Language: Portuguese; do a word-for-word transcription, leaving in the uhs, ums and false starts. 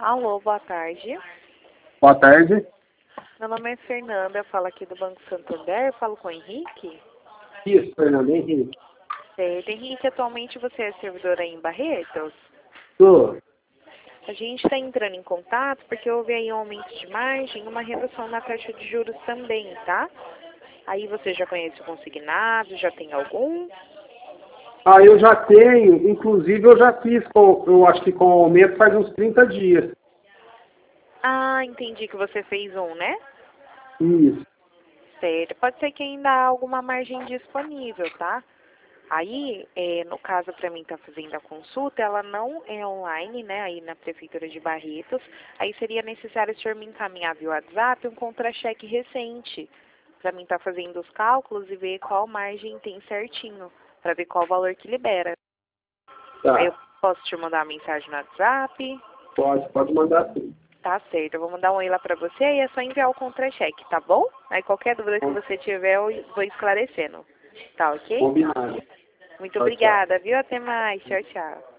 Alô, boa tarde. Boa tarde. Meu nome é Fernanda, eu falo aqui do Banco Santander, eu falo com o Henrique. Isso, Fernando Henrique. Certo, Henrique, atualmente você é servidor aí em Barretos? Tô. A gente está entrando em contato porque houve aí um aumento de margem e uma redução na taxa de juros também, tá? Aí você já conhece o consignado, já tem algum? Ah, eu já tenho, inclusive eu já fiz, com, eu acho que com o aumento faz uns trinta dias. Ah, entendi que você fez um, né? Isso. Certo, pode ser que ainda há alguma margem disponível, tá? Aí, é, no caso, para mim estar fazendo a consulta, ela não é online, né, aí na Prefeitura de Barretos. Aí seria necessário o senhor me encaminhar via WhatsApp um contra-cheque recente, para mim estar fazendo os cálculos e ver qual margem tem certinho, para ver qual valor que libera. Aí eu Tá. posso te mandar uma mensagem no WhatsApp? Pode, pode mandar sim. Tá certo, eu vou mandar um e-mail lá para você e é só enviar o contra-cheque, tá bom? Aí qualquer dúvida que você tiver, eu vou esclarecendo. Tá ok? Combinado. Muito Tchau, tchau. obrigada, viu? Até mais. Tchau, tchau.